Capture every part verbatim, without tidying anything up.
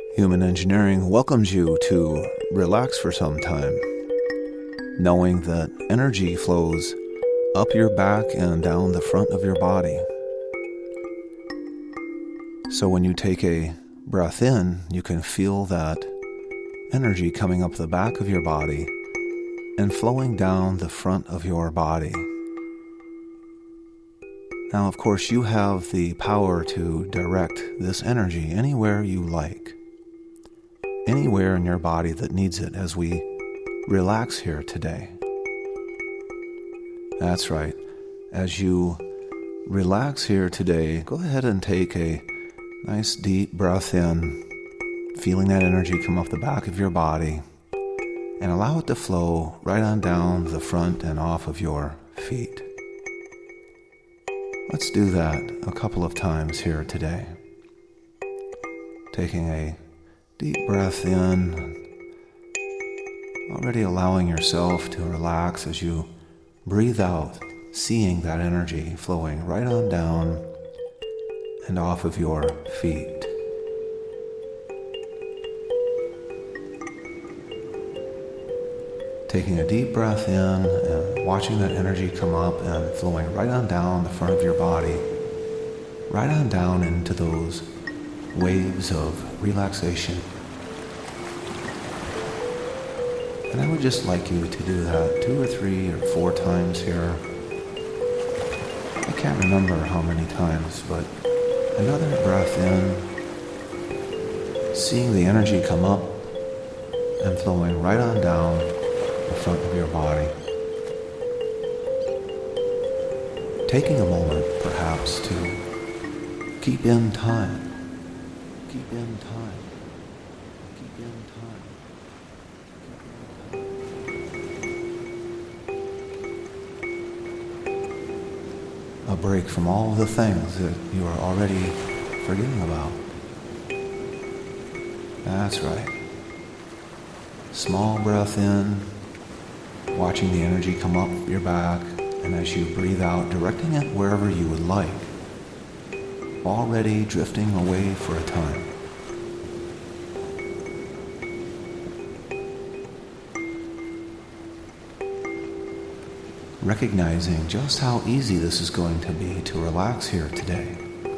Human Engineering welcomes you to relax for some time, knowing that energy flows up your back and down the front of your body. So when you take a breath in, you can feel that energy coming up the back of your body and flowing down the front of your body. Now, of course, you have the power to direct this energy anywhere you like, anywhere in your body that needs it as we relax here today. That's right. As you relax here today, go ahead and take a nice deep breath in, feeling that energy come up the back of your body, and allow it to flow right on down the front and off of your feet. Let's do that a couple of times here today. Taking a deep breath in, already allowing yourself to relax as you breathe out, seeing that energy flowing right on down and off of your feet. Taking a deep breath in and watching that energy come up and flowing right on down the front of your body, right on down into those waves of relaxation. And I would just like you to do that two or three or four times here. I can't remember how many times, but another breath in, seeing the energy come up and flowing right on down the front of your body. Taking a moment, perhaps, to keep in time. Keep in time. Keep in time. A break from all the things that you are already forgetting about. That's right. Small breath in, watching the energy come up your back, and as you breathe out, directing it wherever you would like, already drifting away for a time. Recognizing just how easy this is going to be to relax here today.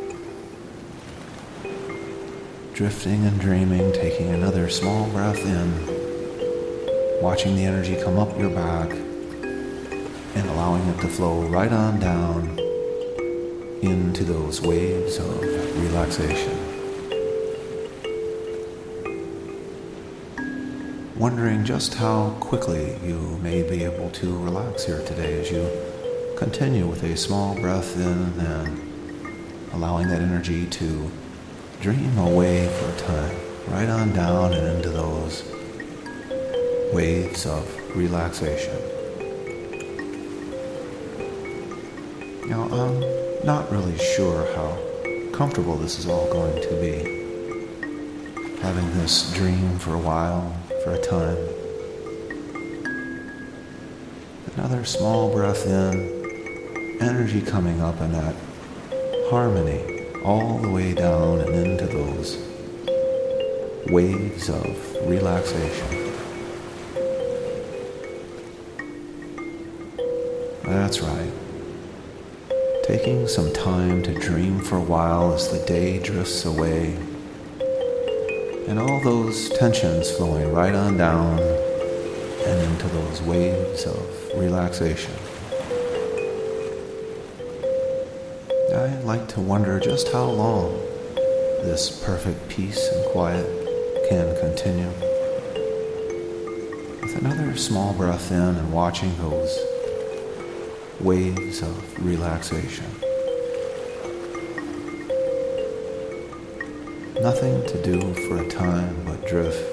Drifting and dreaming, taking another small breath in, watching the energy come up your back and allowing it to flow right on down into those waves of relaxation. Wondering just how quickly you may be able to relax here today as you continue with a small breath in and allowing that energy to dream away for a time, right on down and into those waves of relaxation. Now, I'm not really sure how comfortable this is all going to be. Having this dream for a while, for a time. Another small breath in, energy coming up in that harmony all the way down and into those waves of relaxation. That's right. Taking some time to dream for a while as the day drifts away, and all those tensions flowing right on down and into those waves of relaxation. I like to wonder just how long this perfect peace and quiet can continue. With another small breath in and watching those waves of relaxation. Nothing to do for a time but drift,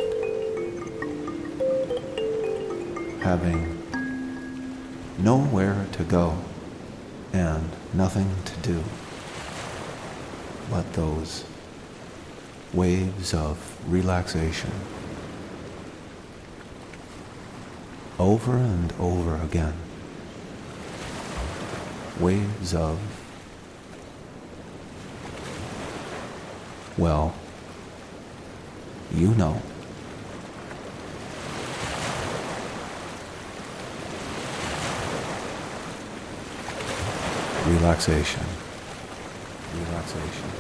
having nowhere to go and nothing to do but those waves of relaxation over and over again. Waves of, well, you know. Relaxation. Relaxation.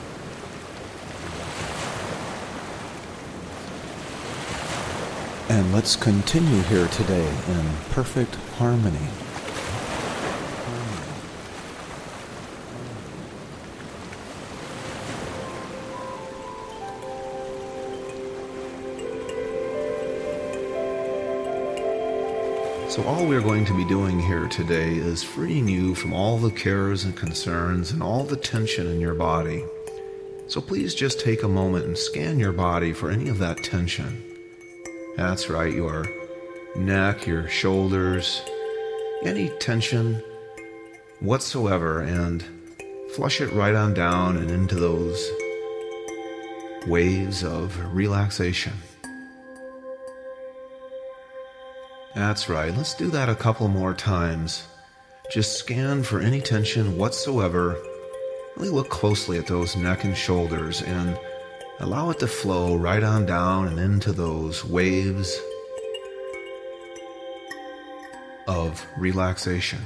And let's continue here today in perfect harmony. So all we're going to be doing here today is freeing you from all the cares and concerns and all the tension in your body. So please just take a moment and scan your body for any of that tension. That's right, your neck, your shoulders, any tension whatsoever, and flush it right on down and into those waves of relaxation. That's right, let's do that a couple more times. Just scan for any tension whatsoever. Really look closely at those neck and shoulders and allow it to flow right on down and into those waves of relaxation.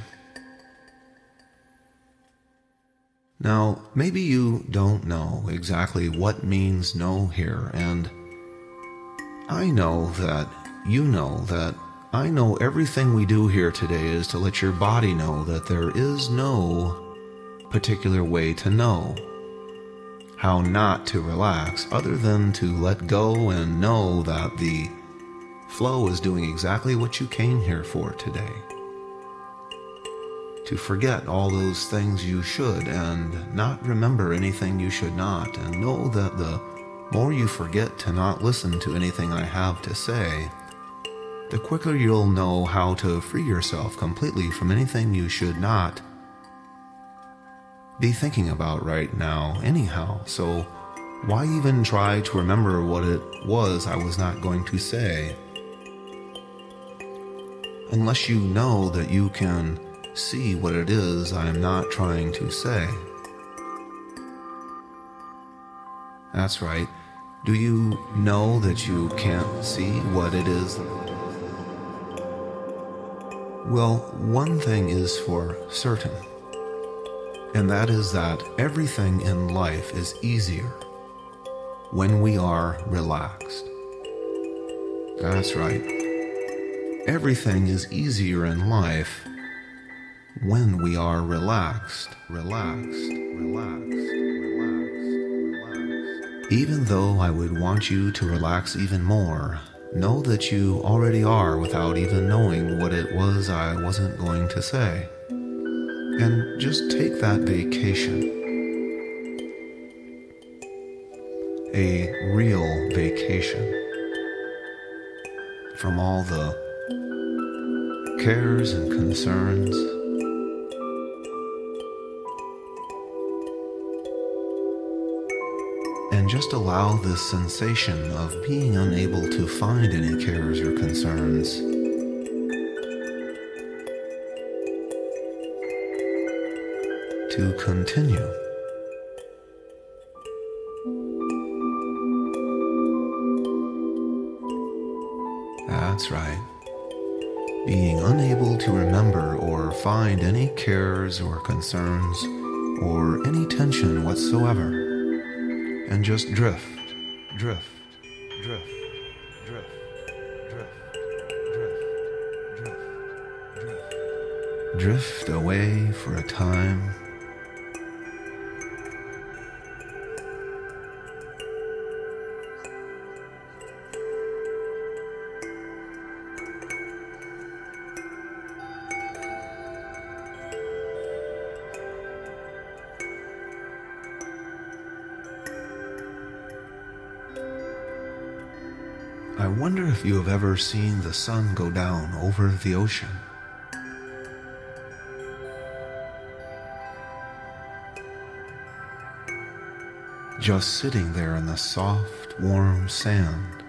Now, maybe you don't know exactly what means no here, and I know that you know that I know everything we do here today is to let your body know that there is no particular way to know how not to relax other than to let go and know that the flow is doing exactly what you came here for today. To forget all those things you should and not remember anything you should not, and know that the more you forget to not listen to anything I have to say, the quicker you'll know how to free yourself completely from anything you should not be thinking about right now anyhow. So why even try to remember what it was I was not going to say, unless you know that you can see what it is I'm not trying to say? That's right. Do you know that you can't see what it is? Well, one thing is for certain, and that is that everything in life is easier when we are relaxed. That's right. Everything is easier in life when we are relaxed, relaxed, relaxed, relaxed, relaxed. Even though I would want you to relax even more, know that you already are without even knowing what it was I wasn't going to say. And just take that vacation. A real vacation from all the cares and concerns. And just allow this sensation of being unable to find any cares or concerns to continue. That's right. Being unable to remember or find any cares or concerns or any tension whatsoever, and just drift, drift, drift, drift, drift, drift, drift, drift, drift away for a time. I wonder if you have ever seen the sun go down over the ocean. Just sitting there in the soft, warm sand.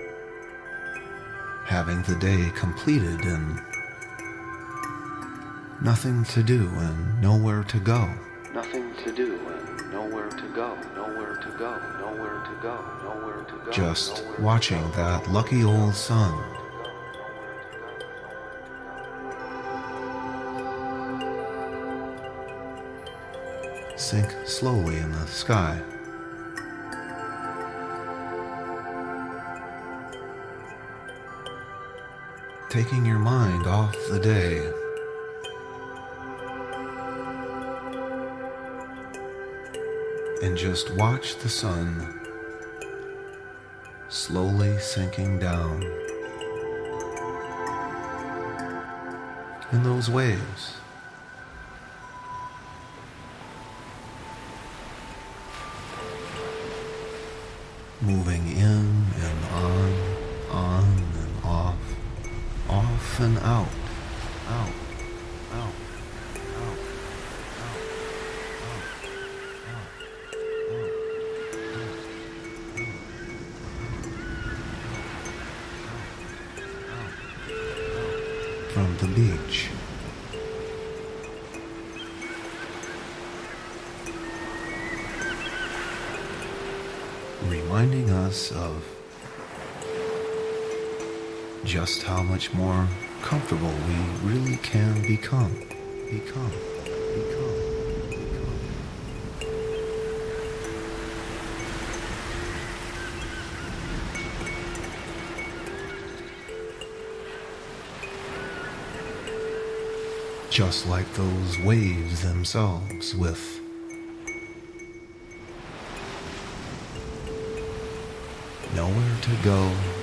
Having the day completed and Nothing to do and nowhere to go. Nothing to do and nowhere to go, nowhere to go, nowhere to go, nowhere to go. Just watching that lucky old sun. Sink slowly in the sky. Taking your mind off the day. And just watch the sun slowly sinking down in those waves. Moving in and on, on and off, off and out, out, out, out, out, out, out, from the beach. Reminding us of just how much more comfortable we really can become, become, become, become. Just like those waves themselves, with nowhere to go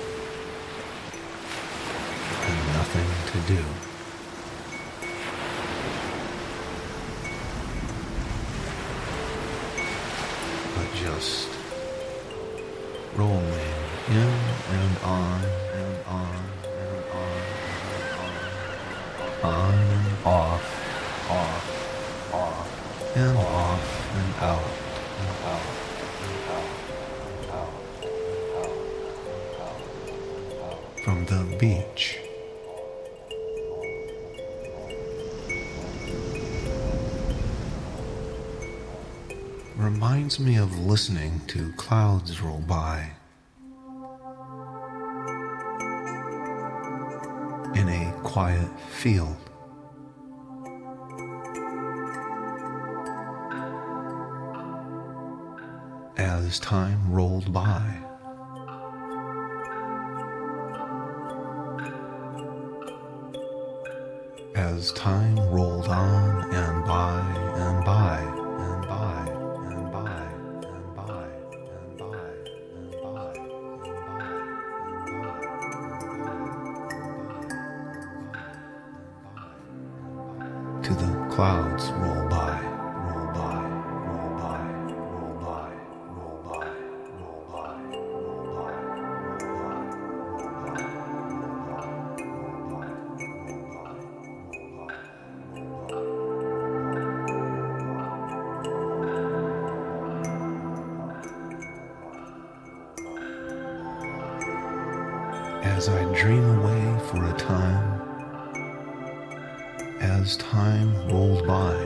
and nothing to do. But just rolling in and on and on and on and on, on and off, off, off, and off and out and out and out and out. From the beach. Reminds me of listening to clouds roll by in a quiet field. As time rolled by. As time rolled on and by and by and by and by and by and by and by and by, to the clouds roll by, roll by, roll by, roll by, roll by, roll by, roll by, roll by, roll by. As I dream away for a time, as time rolled by,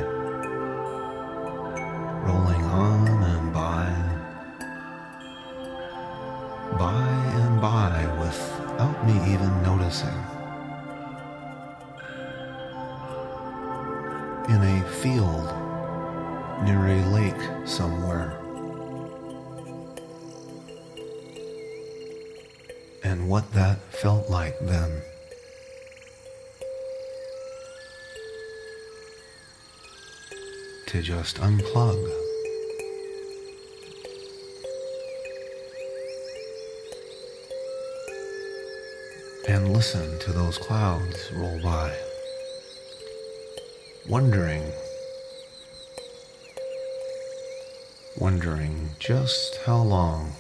rolling on and by, by and by without me even noticing, in a field near a lake somewhere. And what that felt like then. To just unplug. And listen to those clouds roll by. Wondering, wondering just how long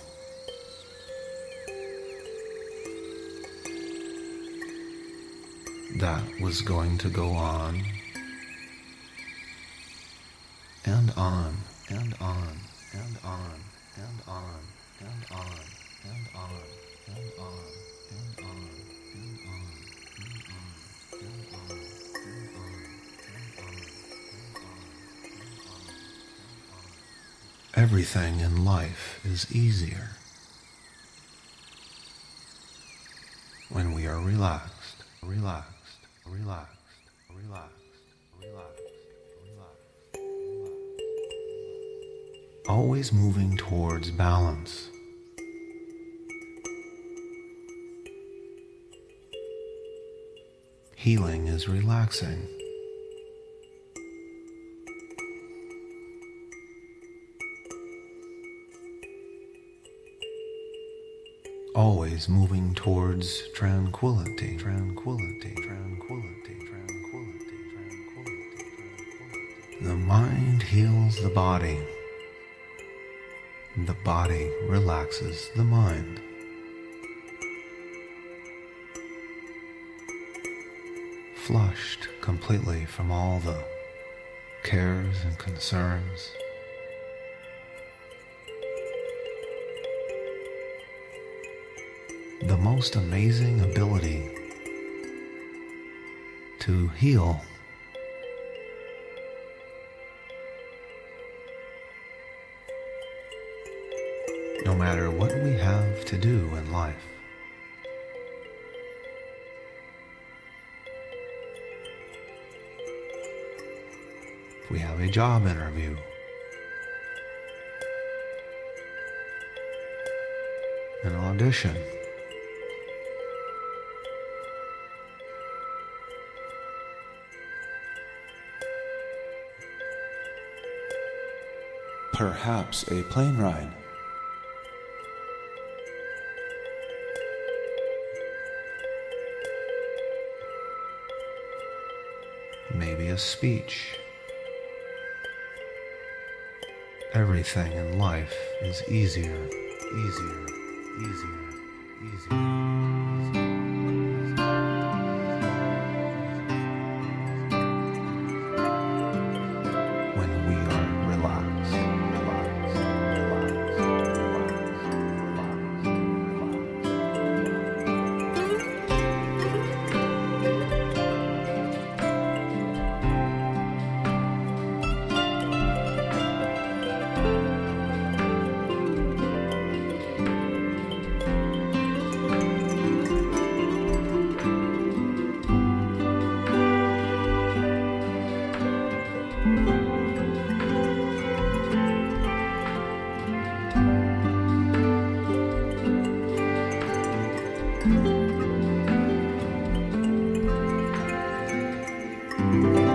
that was going to go on and on and on and on and on and on and on and on and on and on and on and on and on and on and on. Everything in life is easier when we are relaxed, relaxed, relaxed, relaxed, relaxed, relaxed, relaxed. Always moving towards balance. Healing is relaxing. Always moving towards tranquility, tranquility, tranquility, tranquility, tranquility, tranquility. The mind heals the body. The body relaxes the mind. Flushed completely from all the cares and concerns. The most amazing ability to heal. No matter what we have to do in life. If we have a job interview, an audition, perhaps a plane ride. Maybe a speech. Everything in life is easier, easier, easier, easier. When we are relaxed, relaxed, relaxed, relaxed.